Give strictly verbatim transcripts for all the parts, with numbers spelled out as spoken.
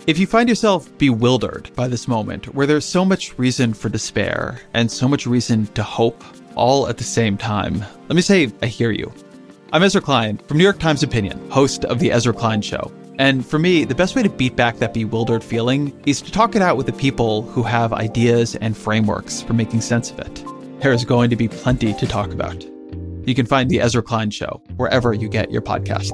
If you find yourself bewildered by this moment, where there's so much reason for despair and so much reason to hope, all at the same time, let me say I hear you. I'm Ezra Klein from New York Times Opinion, host of The Ezra Klein Show. And for me, the best way to beat back that bewildered feeling is to talk it out with the people who have ideas and frameworks for making sense of it. There's going to be plenty to talk about. You can find The Ezra Klein Show wherever you get your podcasts.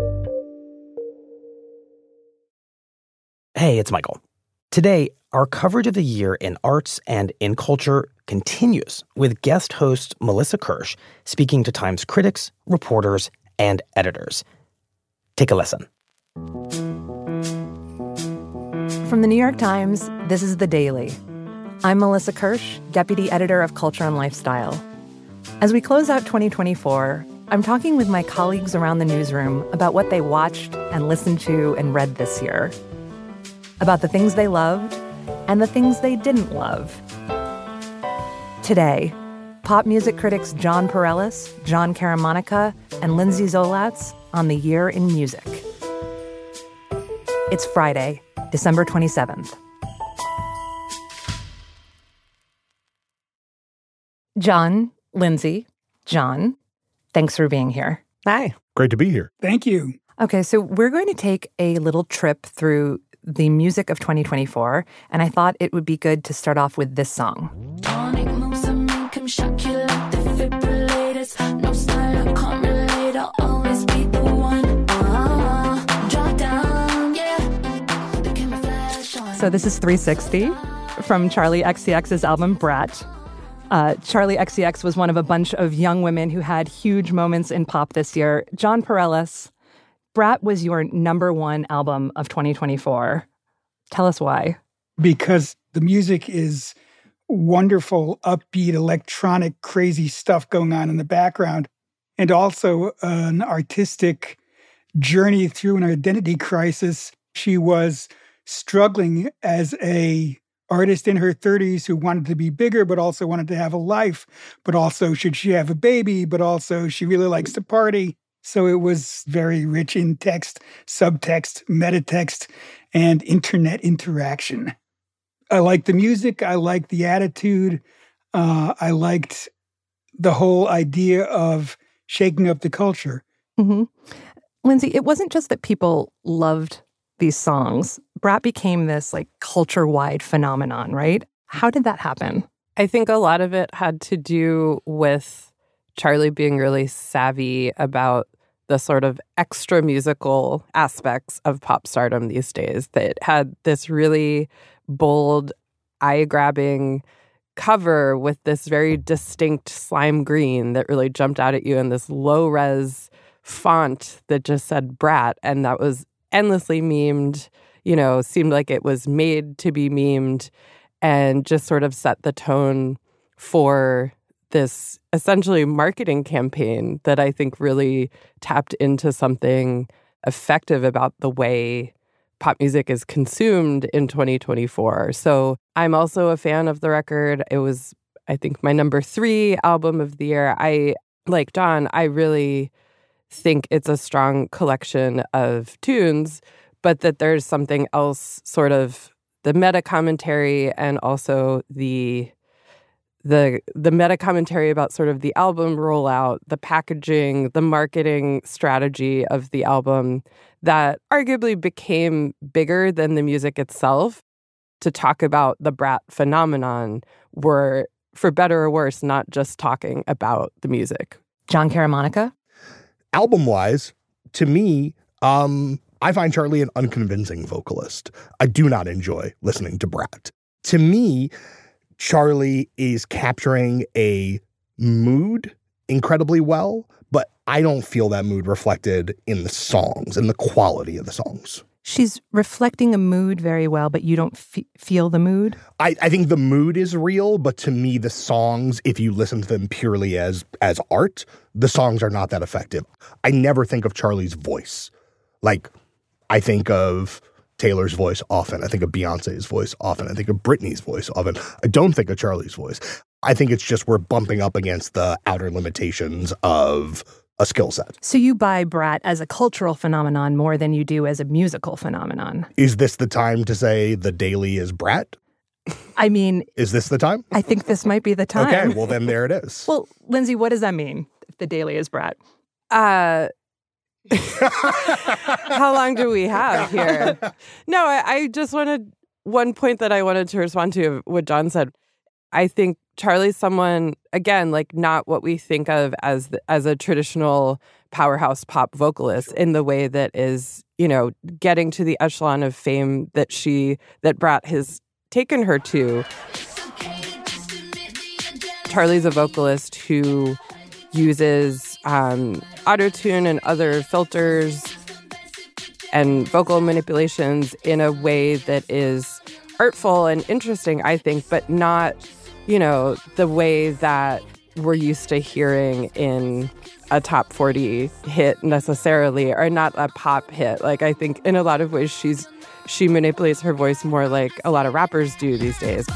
Hey, it's Michael. Today, our coverage of the year in arts and in culture continues with guest host Melissa Kirsch speaking to Times critics, reporters, and editors. Take a listen. From the New York Times, this is The Daily. I'm Melissa Kirsch, Deputy Editor of Culture and Lifestyle. As we close out twenty twenty-four, I'm talking with my colleagues around the newsroom about what they watched and listened to and read this year, about the things they loved and the things they didn't love. Today, pop music critics Jon Pareles, John Karamonica, and Lindsay Zolatz on the year in music. It's Friday, December twenty-seventh. John, Lindsay, John, thanks for being here. Hi. Great to be here. Thank you. Okay, so we're going to take a little trip through the music of twenty twenty-four, and I thought it would be good to start off with this song. Tonic moves and make him shock you like defibrillators. No style, I can't relate, I'll always be the one. Uh, drop down, yeah. The camera flash on. So this is three sixty from Charli X C X's album Brat. Uh, Charli X C X was one of a bunch of young women who had huge moments in pop this year. Jon Pareles, Brat was your number one album of twenty twenty-four. Tell us why. Because the music is wonderful, upbeat, electronic, crazy stuff going on in the background, and also an artistic journey through an identity crisis. She was struggling as a artist in her thirties who wanted to be bigger, but also wanted to have a life, but also should she have a baby, but also she really likes to party. So it was very rich in text, subtext, metatext, and internet interaction. I liked the music. I liked the attitude. Uh, I liked the whole idea of shaking up the culture. Mm-hmm. Lindsay, it wasn't just that people loved these songs. Brat became this like culture-wide phenomenon, right? How did that happen? I think a lot of it had to do with Charli being really savvy about the sort of extra musical aspects of pop stardom these days. That had this really bold, eye-grabbing cover with this very distinct slime green that really jumped out at you, and this low-res font that just said Brat, and that was endlessly memed, you know, seemed like it was made to be memed, and just sort of set the tone for this essentially marketing campaign that I think really tapped into something effective about the way pop music is consumed in twenty twenty-four. So I'm also a fan of the record. It was, I think, my number three album of the year. I, like John, I really think it's a strong collection of tunes, but that there's something else, sort of the meta commentary and also the the the meta commentary about sort of the album rollout, the packaging, the marketing strategy of the album that arguably became bigger than the music itself. To talk about the Brat phenomenon, were, for better or worse, not just talking about the music. John Karamonica? Album-wise, to me, um, I find Charli an unconvincing vocalist. I do not enjoy listening to Brat. To me, Charli is capturing a mood incredibly well, but I don't feel that mood reflected in the songs and the quality of the songs. She's reflecting a mood very well, but you don't f- feel the mood? I, I think the mood is real, but to me, the songs, if you listen to them purely as as art, the songs are not that effective. I never think of Charli's voice. Like, I think of Taylor's voice often. I think of Beyonce's voice often. I think of Britney's voice often. I don't think of Charli's voice. I think it's just we're bumping up against the outer limitations of a skill set. So you buy Brat as a cultural phenomenon more than you do as a musical phenomenon. Is this the time to say The Daily is Brat? I mean... Is this the time? I think this might be the time. Okay, well then there it is. Well, Lindsay, what does that mean, if The Daily is Brat? Uh... How long do we have here? No, I, I just wanted... One point that I wanted to respond to what John said. I think Charlie's someone, again, like not what we think of as the, as a traditional powerhouse pop vocalist in the way that is, you know, getting to the echelon of fame that she, that Brat has taken her to. Charlie's a vocalist who uses um, autotune and other filters and vocal manipulations in a way that is artful and interesting, I think, but not, you know, the way that we're used to hearing in a top forty hit necessarily, or not a pop hit. Like, I think in a lot of ways she's she manipulates her voice more like a lot of rappers do these days.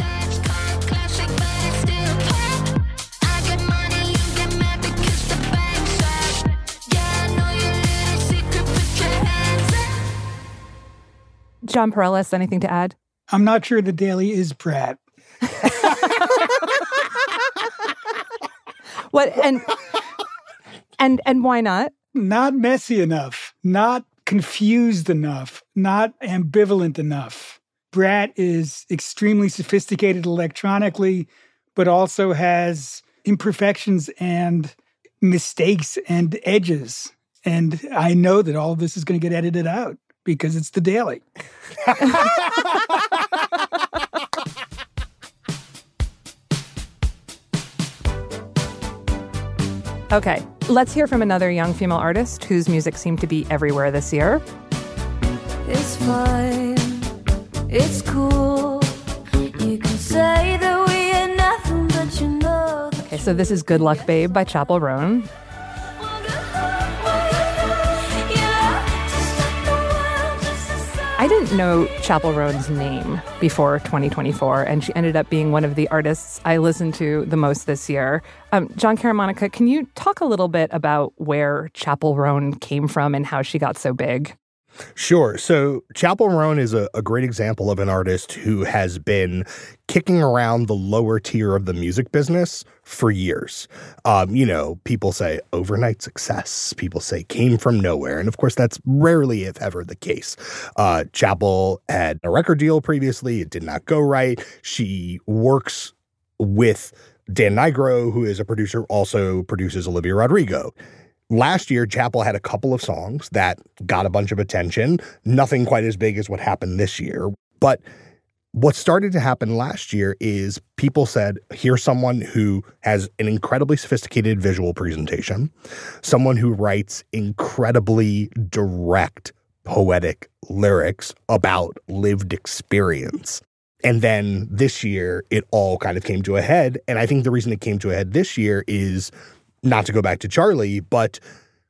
John Perellis, anything to add? I'm not sure The Daily is Brat. What and and and why not? Not messy enough, not confused enough, not ambivalent enough. Brat is extremely sophisticated electronically, but also has imperfections and mistakes and edges. And I know that all of this is going to get edited out because it's The Daily. Okay, let's hear from another young female artist whose music seemed to be everywhere this year. It's fine, it's cool. You can say that we ain't nothing, but you know. Okay, so this is Good Luck Babe by Chappell Roan. I didn't know Chappell Roan's name before twenty twenty-four, and she ended up being one of the artists I listened to the most this year. Um, John Caramonica, can you talk a little bit about where Chappell Roan came from and how she got so big? Sure. So Chappell Roan is a, a great example of an artist who has been kicking around the lower tier of the music business for years. Um, you know, people say overnight success. People say came from nowhere. And of course, that's rarely, if ever, the case. Uh, Chappell had a record deal previously. It did not go right. She works with Dan Nigro, who is a producer, also produces Olivia Rodrigo. Last year, Chappell had a couple of songs that got a bunch of attention. Nothing quite as big as what happened this year. But what started to happen last year is people said, here's someone who has an incredibly sophisticated visual presentation, someone who writes incredibly direct, poetic lyrics about lived experience. And then this year, it all kind of came to a head. And I think the reason it came to a head this year is, not to go back to Charlie, but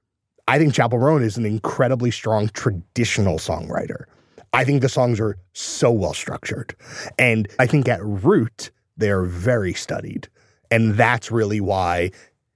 I think Chappell Roan is an incredibly strong traditional songwriter. I think the songs are so well structured. And I think at root, they're very studied. And that's really why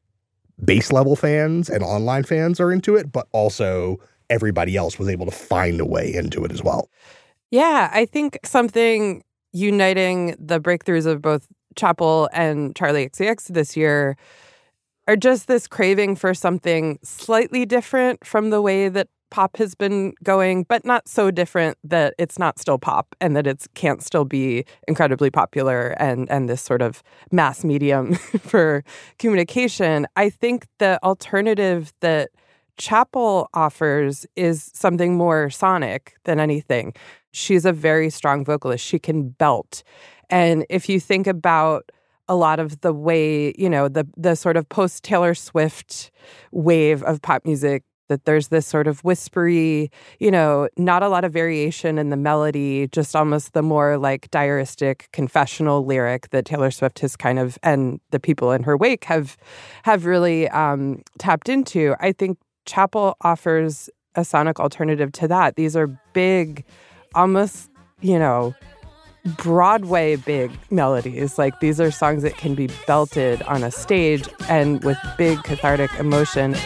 base level fans and online fans are into it, but also everybody else was able to find a way into it as well. Yeah, I think something uniting the breakthroughs of both Chappell and Charli X C X this year are just this craving for something slightly different from the way that pop has been going, but not so different that it's not still pop and that it can't still be incredibly popular and, and this sort of mass medium for communication. I think the alternative that Chappell offers is something more sonic than anything. She's a very strong vocalist. She can belt. And if you think about a lot of the way, you know, the the sort of post-Taylor Swift wave of pop music, that there's this sort of whispery, you know, not a lot of variation in the melody, just almost the more like diaristic confessional lyric that Taylor Swift has kind of, and the people in her wake have have really um, tapped into. I think Chappell offers a sonic alternative to that. These are big, almost, you know, Broadway big melodies. Like, these are songs that can be belted on a stage and with big cathartic emotion.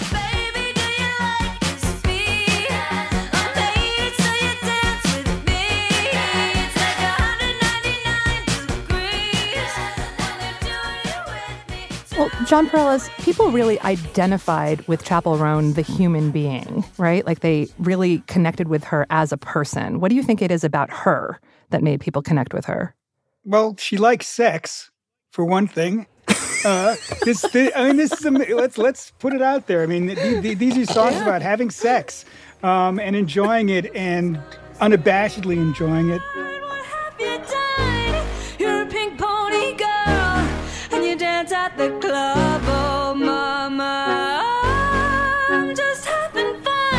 Well, John Perales, people really identified with Chappell Roan, the human being, right? Like, they really connected with her as a person. What do you think it is about her that made people connect with her? Well, she likes sex, for one thing. Uh, this, this, I mean, this is a, let's let's put it out there. I mean, th- th- these are songs yeah. about having sex um, and enjoying it and unabashedly enjoying it. At the club, oh mama, I'm just having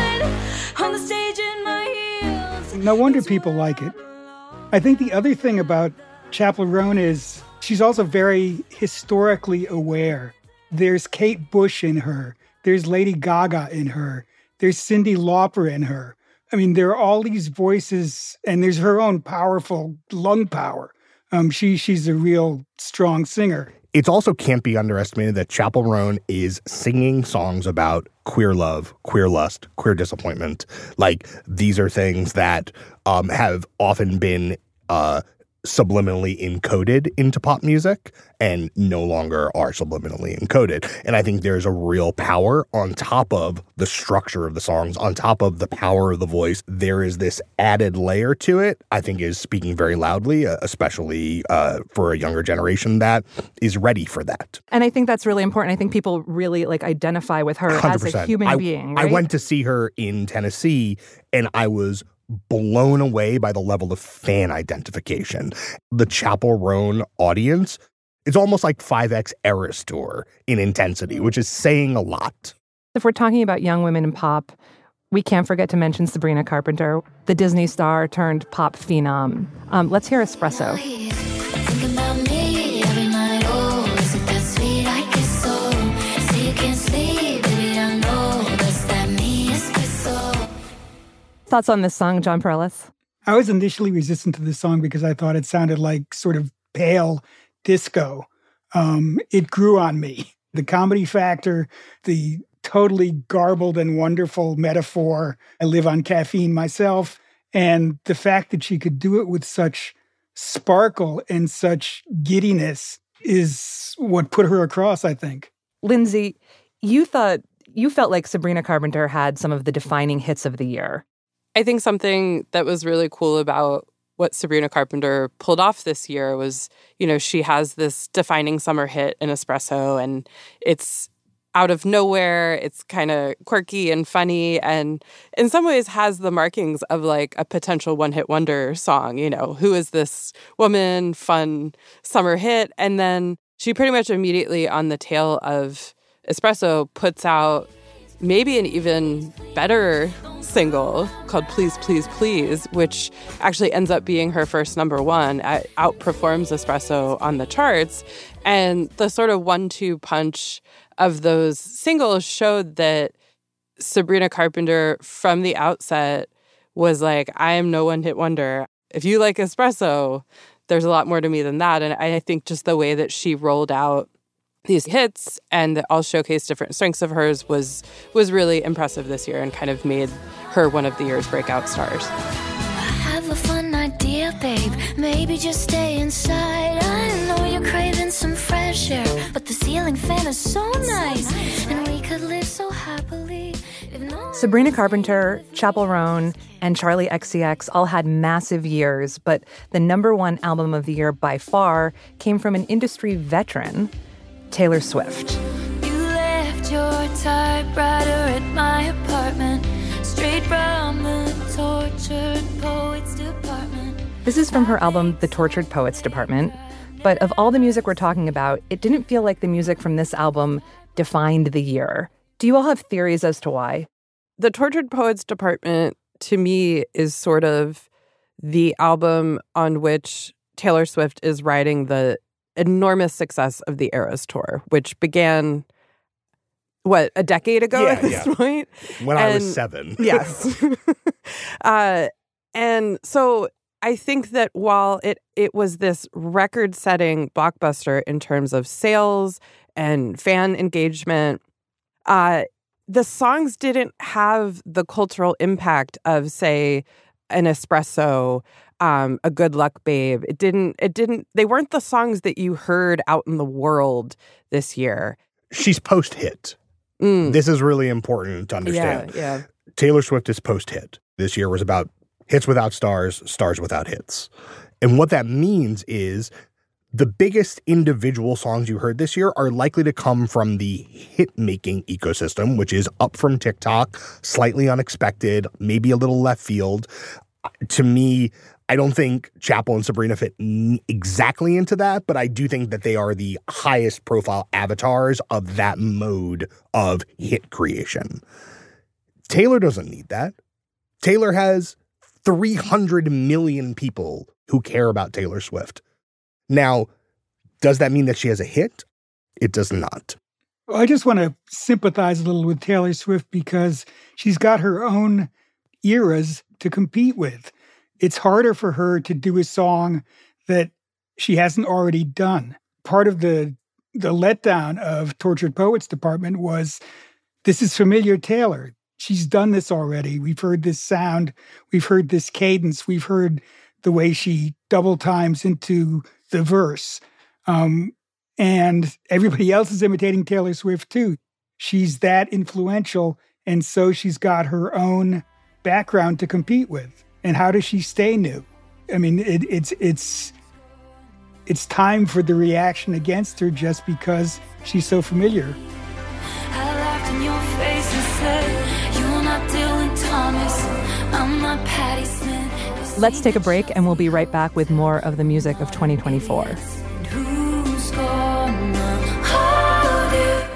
fun on the stage in my heels. No wonder people like it. I think the other thing about Chappell Roan is she's also very historically aware. There's Kate Bush in her. There's Lady Gaga in her. There's Cyndi Lauper in her. I mean, there are all these voices, and there's her own powerful lung power. Um, she she's a real strong singer. It also can't be underestimated that Chappell Roan is singing songs about queer love, queer lust, queer disappointment. Like, these are things that um, have often been uh, subliminally encoded into pop music and no longer are subliminally encoded. And I think there's a real power on top of the structure of the songs, on top of the power of the voice. There is this added layer to it, I think is speaking very loudly, uh, especially uh, for a younger generation that is ready for that. And I think that's really important. I think people really like identify with her one hundred percent. As a human I, being, right? I went to see her in Tennessee and I was blown away by the level of fan identification. The Chappell Roan audience, it's almost like five X Eras Tour in intensity, which is saying a lot. If we're talking about young women in pop, we can't forget to mention Sabrina Carpenter, the Disney star turned pop phenom. Um, let's hear Espresso. Think about me every night. Oh, is it that sweet? I guess so. Say you can't sleep, baby, I know. That's that me, espresso. Thoughts on this song, John Perales? I was initially resistant to this song because I thought it sounded like sort of pale disco. Um, it grew on me. The comedy factor, the totally garbled and wonderful metaphor. I live on caffeine myself. And the fact that she could do it with such sparkle and such giddiness is what put her across, I think. Lindsay, you thought, you felt like Sabrina Carpenter had some of the defining hits of the year. I think something that was really cool about what Sabrina Carpenter pulled off this year was, you know, she has this defining summer hit in Espresso, and it's out of nowhere. It's kind of quirky and funny, and in some ways has the markings of like a potential one-hit wonder song. You know, who is this woman? Fun summer hit. And then she pretty much immediately on the tail of Espresso puts out maybe an even better single called Please, Please, Please, which actually ends up being her first number one. It outperforms Espresso on the charts. And the sort of one two punch of those singles showed that Sabrina Carpenter from the outset was like, I am no one-hit wonder. If you like Espresso, there's a lot more to me than that. And I think just the way that she rolled out these hits and that all showcase different strengths of hers was was really impressive this year and kind of made her one of the year's breakout stars. I have a fun idea, babe. Maybe just stay inside. I know you're craving some fresh air, but the ceiling fan is so nice, and we could live so happily. If no Sabrina Carpenter, Chappell Roan, and Charli X C X all had massive years, but the number one album of the year by far came from an industry veteran, Taylor Swift. You left your typewriter at my apartment, straight from the tortured poets department. This is from her album, The Tortured Poets Department. But of all the music we're talking about, it didn't feel like the music from this album defined the year. Do you all have theories as to why? The Tortured Poets Department, to me, is sort of the album on which Taylor Swift is riding the enormous success of the Eras Tour, which began, what, a decade ago yeah, at this yeah. point? When and, I was seven. Yes. uh, and so I think that while it it was this record-setting blockbuster in terms of sales and fan engagement, uh, the songs didn't have the cultural impact of, say, an Espresso, um, a Good Luck Babe. It didn't. It didn't. They weren't the songs that you heard out in the world this year. She's post-hit. Mm. This is really important to understand. Yeah, yeah. Taylor Swift is post-hit. This year was about hits without stars, stars without hits. And what that means is the biggest individual songs you heard this year are likely to come from the hit-making ecosystem, which is up from TikTok, slightly unexpected, maybe a little left field. To me, I don't think Chappell and Sabrina fit n- exactly into that, but I do think that they are the highest profile avatars of that mode of hit creation. Taylor doesn't need that. Taylor has three hundred million people who care about Taylor Swift. Now, does that mean that she has a hit? It does not. I just want to sympathize a little with Taylor Swift because she's got her own eras to compete with. It's harder for her to do a song that she hasn't already done. Part of the the letdown of Tortured Poets Department was, this is familiar Taylor. She's done this already. We've heard this sound. We've heard this cadence. We've heard the way she double times into the verse. Um, and everybody else is imitating Taylor Swift too. She's that influential. And so she's got her own background to compete with. And how does she stay new? I mean, it, it's it's it's time for the reaction against her just because she's so familiar. I laughed in your face and said, "You're not Dylan Thomas, I'm not Patti Smith." Let's take a break, and we'll be right back with more of the music of twenty twenty-four. Who's gonna hold it?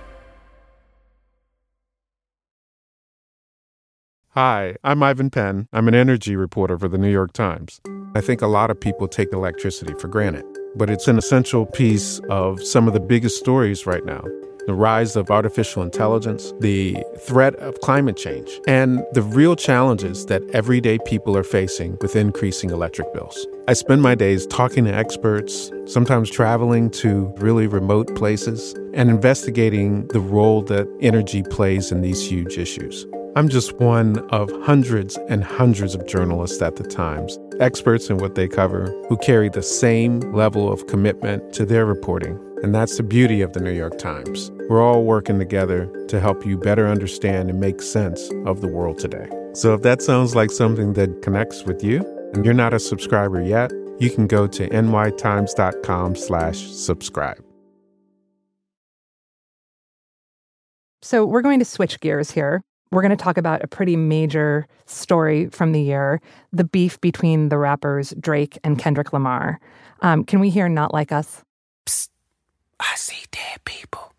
Hi, I'm Ivan Penn. I'm an energy reporter for the New York Times. I think a lot of people take electricity for granted, but it's an essential piece of some of the biggest stories right now. The rise of artificial intelligence, the threat of climate change, and the real challenges that everyday people are facing with increasing electric bills. I spend my days talking to experts, sometimes traveling to really remote places, and investigating the role that energy plays in these huge issues. I'm just one of hundreds and hundreds of journalists at the Times, experts in what they cover, who carry the same level of commitment to their reporting. And that's the beauty of the New York Times. We're all working together to help you better understand and make sense of the world today. So if that sounds like something that connects with you, and you're not a subscriber yet, you can go to nytimes.com slash subscribe. So we're going to switch gears here. We're going to talk about a pretty major story from the year, the beef between the rappers Drake and Kendrick Lamar. Um, can we hear Not Like Us? Psst, I see dead people.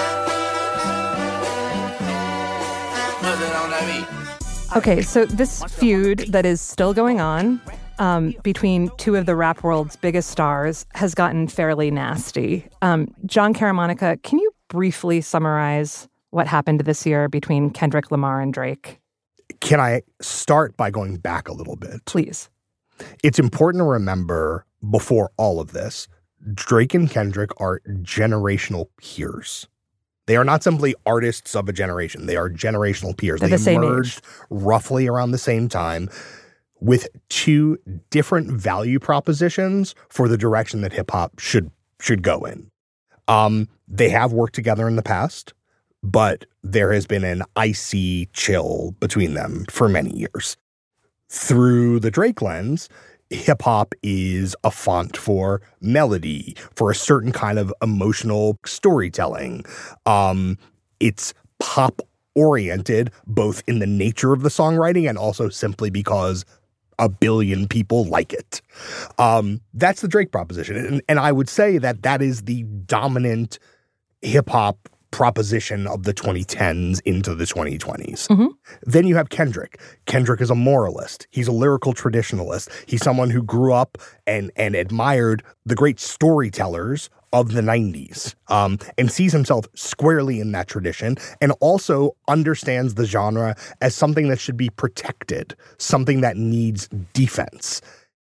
Okay, so this feud that is still going on um, between two of the rap world's biggest stars has gotten fairly nasty. Um, John Caramonica, can you briefly summarize what happened this year between Kendrick Lamar and Drake? Can I start by going back a little bit? Please. It's important to remember before all of this, Drake and Kendrick are generational peers. They are not simply artists of a generation. They are generational peers. They're they the same emerged age. roughly around the same time with two different value propositions for the direction that hip hop should should go in. Um, they have worked together in the past, but there has been an icy chill between them for many years. Through the Drake lens, hip-hop is a font for melody, for a certain kind of emotional storytelling. Um, it's pop-oriented, both in the nature of the songwriting and also simply because a billion people like it. Um, that's the Drake proposition. And, and I would say that that is the dominant hip-hop proposition of the twenty tens into the twenty twenties. Mm-hmm. Then you have Kendrick. Kendrick is a moralist. He's a lyrical traditionalist. He's someone who grew up and and admired the great storytellers of the nineties, um, and sees himself squarely in that tradition, and also understands the genre as something that should be protected, something that needs defense.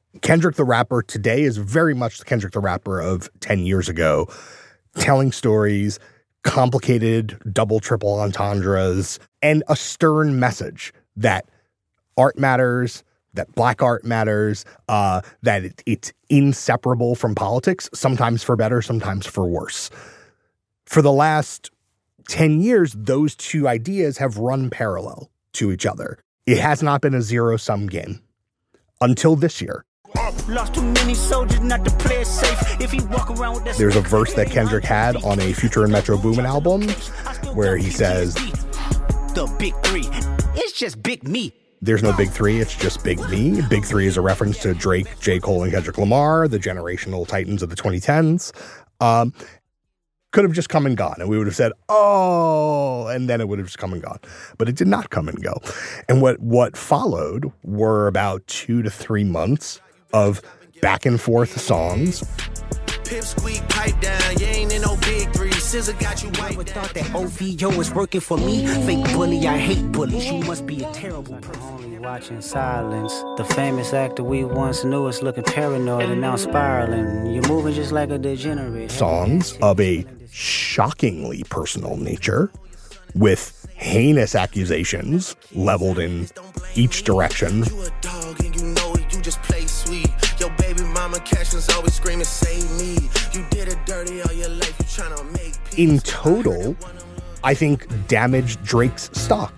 Kendrick the Rapper today is very much the Kendrick the Rapper of ten years ago, telling stories, complicated double, triple entendres, and a stern message that art matters, that Black art matters, uh, that it, it's inseparable from politics, sometimes for better, sometimes for worse. For the last ten years, those two ideas have run parallel to each other. It has not been a zero-sum game until this year. Lost too many soldiers not to play it safe. If he walk around with that There's a verse that Kendrick had on a Future and Metro Boomin album where he says, the big three, it's just big me. There's no big three, it's just big me. Big three is a reference to Drake, J. Cole, and Kendrick Lamar, the generational titans of the twenty tens. Um, could have just come and gone, and we would have said, oh, and then it would have just come and gone. But it did not come and go. And what, what followed were about two to three months of back and forth songs. Pip squeak, pipe down, you ain't in no big three. Scissor got you white. Never thought that O V O was working for me. Fake bully, I hate bullies. You must be a terrible person. Only watching silence. The famous actor we once knew is looking paranoid and now spiraling. You're moving just like a degenerate. Songs of a shockingly personal nature with heinous accusations leveled in each direction. You a dog and you know it, you just play sweet. Your baby mama Cashman's always screaming, save me. You did it dirty all your life, you trying to make peace. In total, I think damaged Drake's stock.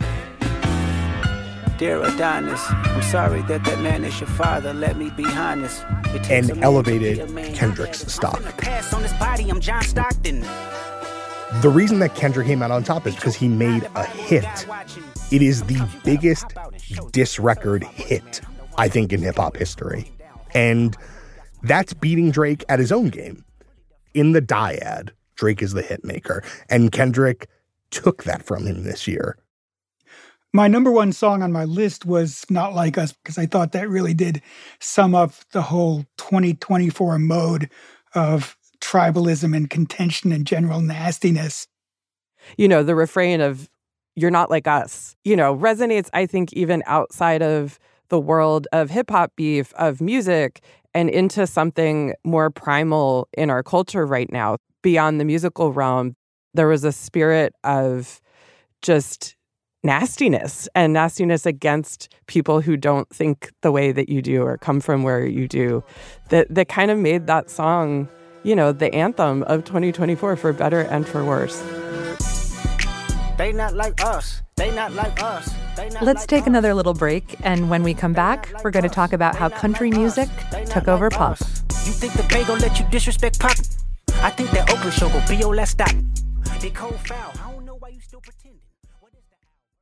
Dear Adonis, I'm sorry that that man is your father. Let me be honest. It takes And a man elevated to be a man. Kendrick's stock. Pass on this body, I'm John Stockton. The reason that Kendrick came out on top is because he made a hit. It is the biggest diss record hit, I think, in hip-hop history. And that's beating Drake at his own game. In the dyad, Drake is the hit maker. And Kendrick took that from him this year. My number one song on my list was Not Like Us, because I thought that really did sum up the whole twenty twenty-four mode of tribalism and contention and general nastiness. You know, the refrain of "You're not like us," you know, resonates, I think, even outside of the world of hip hop beef, of music, and into something more primal in our culture right now. Beyond the musical realm, there was a spirit of just nastiness and nastiness against people who don't think the way that you do or come from where you do, that that kind of made that song, you know, the anthem of twenty twenty-four, for better and for worse. They not like us. They not like us. They not Let's like take us. another little break, and when we come back, we're going to talk about how country music took over pop. You think the Bay gon' let you disrespect pop? I think that Oakland show gon' be your last stop. They cold foul. I don't know why you still pretending. What is that?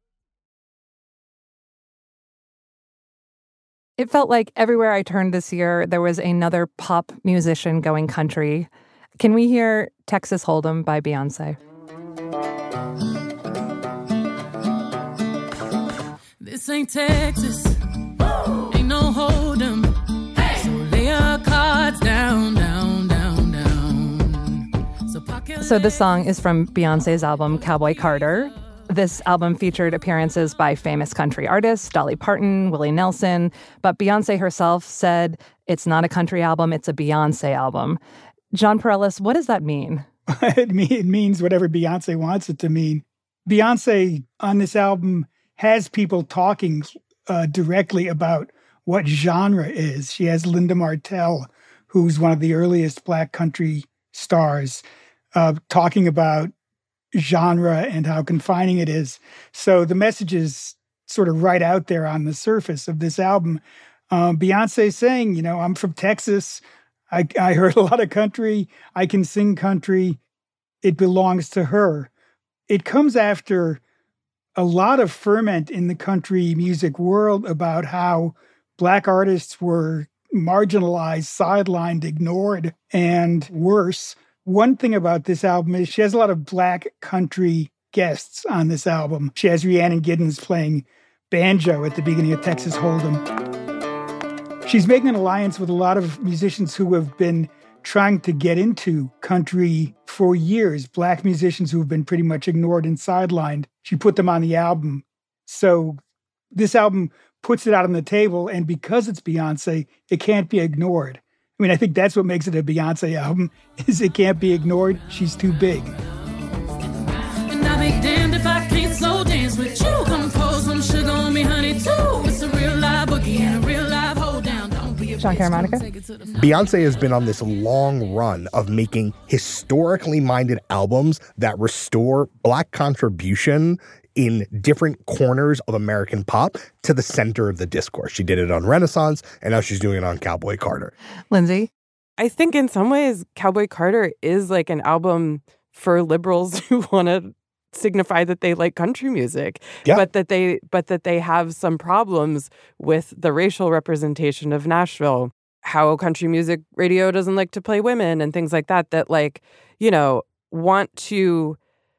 It felt like everywhere I turned this year, there was another pop musician going country. Can we hear Texas Hold'em by Beyonce? This ain't Texas. Ain't no hold'em. Hey. So lay our cards down, down, down, down. So, pocket So this song is from Beyonce's album Cowboy Carter. This album featured appearances by famous country artists, Dolly Parton, Willie Nelson, but Beyonce herself said it's not a country album, it's a Beyonce album. John Perellis, what does that mean? it, mean, it means whatever Beyonce wants it to mean. Beyonce on this album has people talking uh, directly about what genre is. She has Linda Martell, who's one of the earliest Black country stars, uh, talking about genre and how confining it is. So the message is sort of right out there on the surface of this album. Um, Beyonce saying, you know, I'm from Texas. I, I heard a lot of country. I can sing country. It belongs to her. It comes after a lot of ferment in the country music world about how Black artists were marginalized, sidelined, ignored, and worse. One thing about this album is she has a lot of Black country guests on this album. She has Rhiannon Giddens playing banjo at the beginning of Texas Hold'em. She's making an alliance with a lot of musicians who have been trying to get into country for years, Black musicians who have been pretty much ignored and sidelined. She put them on the album. So this album puts it out on the table. And because it's Beyonce, it can't be ignored. I mean, I think that's what makes it a Beyonce album, is it can't be ignored. She's too big. And I'll be damned if I can't slow dance with you. Come pour some sugar on me, honey, too. It's a real live boogie and a real live hold down. Don't be a Sean Caramonica? Beyonce has been on this long run of making historically minded albums that restore Black contribution in different corners of American pop to the center of the discourse. She did it on Renaissance, and now she's doing it on Cowboy Carter. Lindsay? I think in some ways, Cowboy Carter is like an album for liberals who want to signify that they like country music, yeah. but that they but that they have some problems with the racial representation of Nashville, how country music radio doesn't like to play women and things like that, that like, you know, want to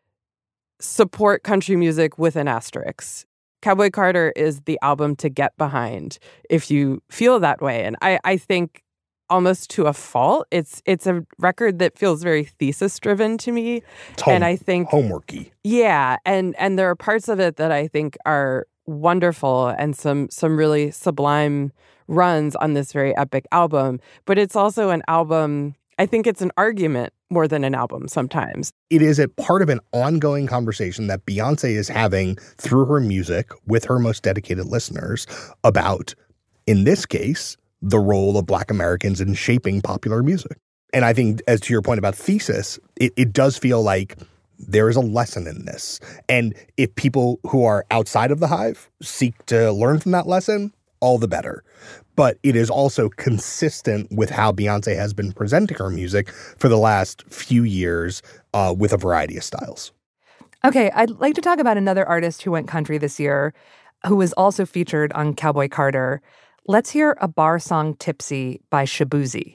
support country music with an asterisk. Cowboy Carter is the album to get behind if you feel that way. And I, I think almost to a fault, it's it's a record that feels very thesis-driven to me. Home, and I think homeworky. Yeah, and and there are parts of it that I think are wonderful and some some really sublime runs on this very epic album. But it's also an album, I think it's an argument more than an album sometimes. It is a part of an ongoing conversation that Beyonce is having through her music with her most dedicated listeners about, in this case, the role of Black Americans in shaping popular music. And I think, as to your point about thesis, it, it does feel like there is a lesson in this. And if people who are outside of the hive seek to learn from that lesson, all the better. But it is also consistent with how Beyonce has been presenting her music for the last few years uh, with a variety of styles. Okay, I'd like to talk about another artist who went country this year, who was also featured on Cowboy Carter. Let's hear a bar song, Tipsy, by Shaboozey.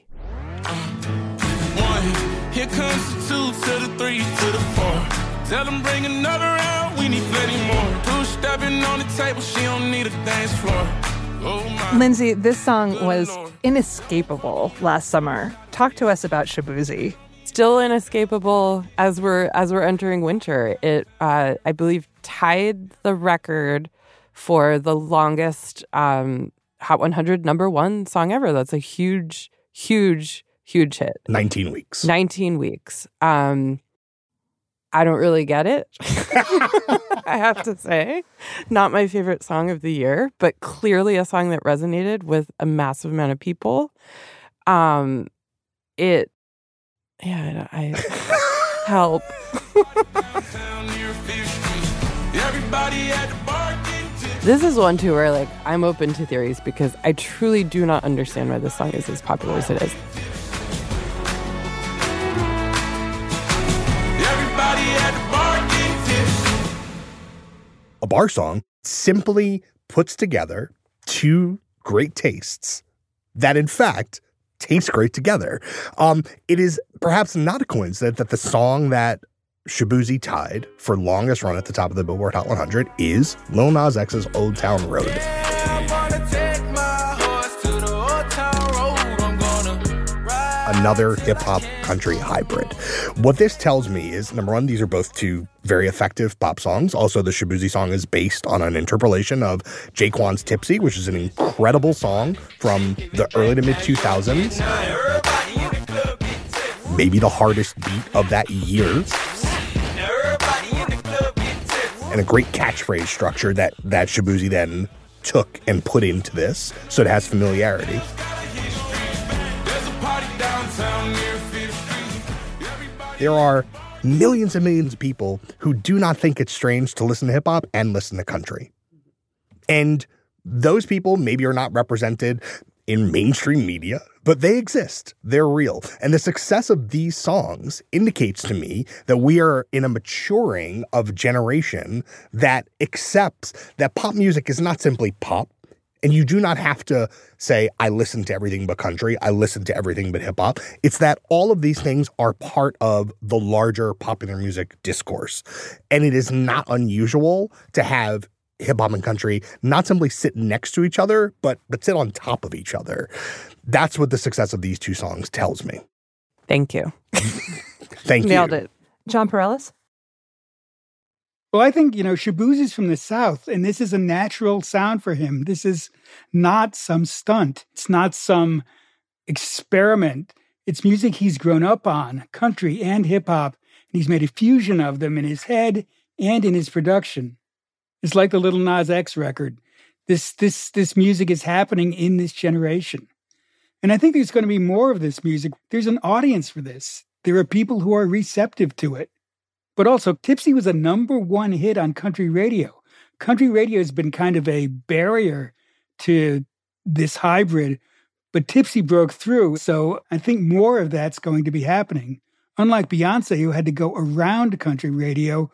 One, here comes the two to the three to the four. Tell them bring another round, we need plenty more. Two stepping on the table, she don't need a dance floor. Lindsay, this song was inescapable last summer. Talk to us about Shaboozey. Still inescapable as we're as we're entering winter. It, uh, I believe, tied the record for the longest um, Hot one hundred number one song ever. That's a huge, huge, huge hit. nineteen weeks. nineteen weeks. Um, I don't really get it, I have to say. Not my favorite song of the year, but clearly a song that resonated with a massive amount of people. Um, it, yeah, I, I help. This is one, too, where, like, I'm open to theories because I truly do not understand why this song is as popular as it is. A bar song simply puts together two great tastes that, in fact, taste great together. Um, it is perhaps not a coincidence that the song that Shaboozey tied for longest run at the top of the Billboard Hot one hundred is Lil Nas X's Old Town Road. Another hip-hop country hybrid. What this tells me is, number one, these are both two very effective pop songs. Also, the Shaboozey song is based on an interpolation of Jaquan's Tipsy, which is an incredible song from the early to mid two thousands. Maybe the hardest beat of that year. And a great catchphrase structure that, that Shaboozey then took and put into this, so it has familiarity. There are millions and millions of people who do not think it's strange to listen to hip hop and listen to country. And those people maybe are not represented in mainstream media, but they exist. They're real. And the success of these songs indicates to me that we are in a maturing of generation that accepts that pop music is not simply pop. And you do not have to say, I listen to everything but country, I listen to everything but hip hop. It's that all of these things are part of the larger popular music discourse. And it is not unusual to have hip hop and country not simply sit next to each other, but, but sit on top of each other. That's what the success of these two songs tells me. Thank you. Thank you. Nailed it. John Perellis? Well, I think, you know, Shaboozey's from the South, and this is a natural sound for him. This is not some stunt. It's not some experiment. It's music he's grown up on, country and hip-hop, and he's made a fusion of them in his head and in his production. It's like the Lil Nas X record. This, this, this music is happening in this generation. And I think there's going to be more of this music. There's an audience for this. There are people who are receptive to it. But also, Tipsy was a number one hit on country radio. Country radio has been kind of a barrier to this hybrid, but Tipsy broke through. So I think more of that's going to be happening. Unlike Beyonce, who had to go around country radio,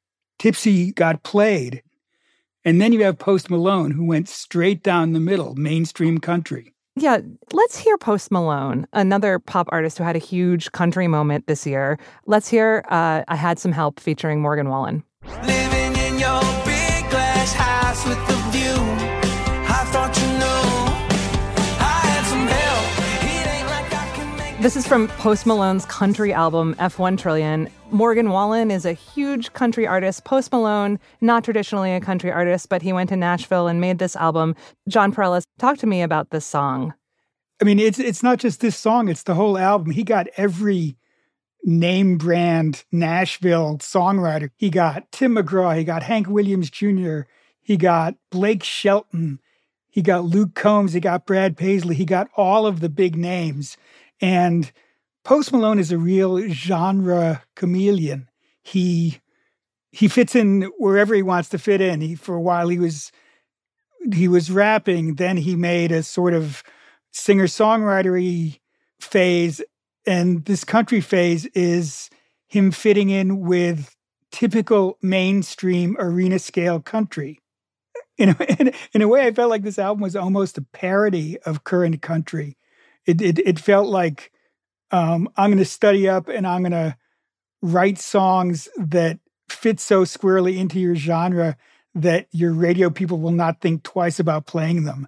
Tipsy got played. And then you have Post Malone, who went straight down the middle, mainstream country. Yeah, let's hear Post Malone, another pop artist who had a huge country moment this year. Let's hear uh, I Had Some Help featuring Morgan Wallen. Living in your big glass house with the view. I thought you knew I had some help. It ain't like I can make. This is from Post Malone's country album, F one Trillion. Morgan Wallen is a huge country artist. Post Malone, not traditionally a country artist, but he went to Nashville and made this album. John Perellis, talk to me about this song. I mean, it's it's not just this song, it's the whole album. He got every name brand Nashville songwriter. He got Tim McGraw, he got Hank Williams Junior, he got Blake Shelton, he got Luke Combs, he got Brad Paisley, he got all of the big names. And Post Malone is a real genre chameleon. He he fits in wherever he wants to fit in. He, for a while he was he was rapping, then he made a sort of singer-songwritery phase, and this country phase is him fitting in with typical mainstream arena scale country. In a, in, in a way, I felt like this album was almost a parody of current country. It it, it felt like Um, I'm going to study up and I'm going to write songs that fit so squarely into your genre that your radio people will not think twice about playing them.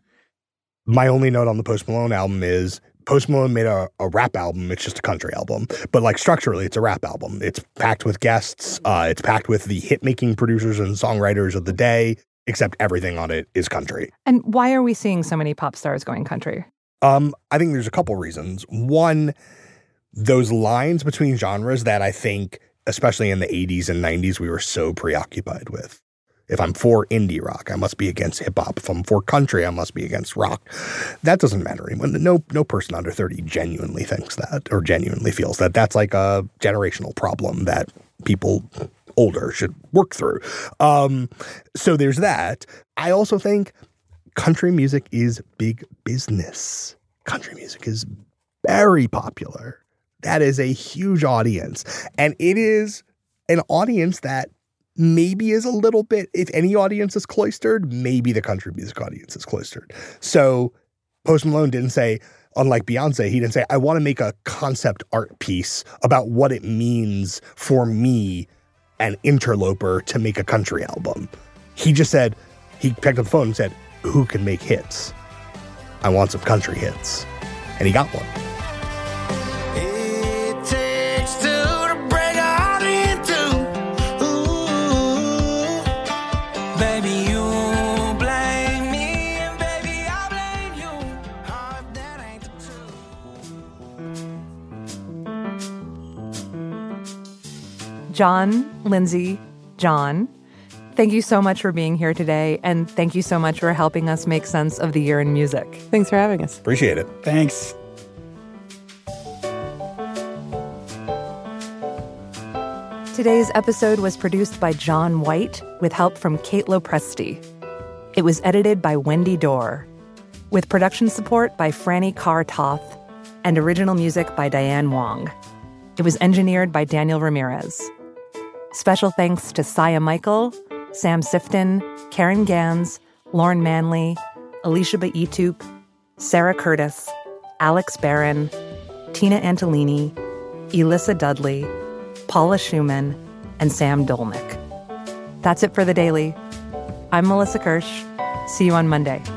My only note on the Post Malone album is Post Malone made a, a rap album. It's just a country album. But like structurally, it's a rap album. It's packed with guests. Uh, it's packed with the hit-making producers and songwriters of the day, except everything on it is country. And why are we seeing so many pop stars going country? Um, I think there's a couple reasons. One, those lines between genres that I think, especially in the eighties and nineties, we were so preoccupied with. If I'm for indie rock, I must be against hip hop. If I'm for country, I must be against rock. That doesn't matter anymore. No, no person under thirty genuinely thinks that or genuinely feels that. That's like a generational problem that people older should work through. Um, so there's that. I also think country music is big business. Country music is very popular. That is a huge audience. And it is an audience that maybe is a little bit, if any audience is cloistered, maybe the country music audience is cloistered. So Post Malone didn't say, unlike Beyonce, he didn't say, I want to make a concept art piece about what it means for me, an interloper, to make a country album. He just said, he picked up the phone and said, who can make hits? I want some country hits. And he got one. John, Lindsay, John, thank you so much for being here today, and thank you so much for helping us make sense of the year in music. Thanks for having us. Appreciate it. Thanks. Today's episode was produced by John White with help from Kate Lopresti. It was edited by Wendy Dorr, with production support by Franny Carr-Toth and original music by Diane Wong. It was engineered by Daniel Ramirez. Special thanks to Saya Michael, Sam Sifton, Karen Gans, Lauren Manley, Alicia Baitup, Sarah Curtis, Alex Barron, Tina Antolini, Elissa Dudley, Paula Schumann, and Sam Dolnick. That's it for The Daily. I'm Melissa Kirsch. See you on Monday.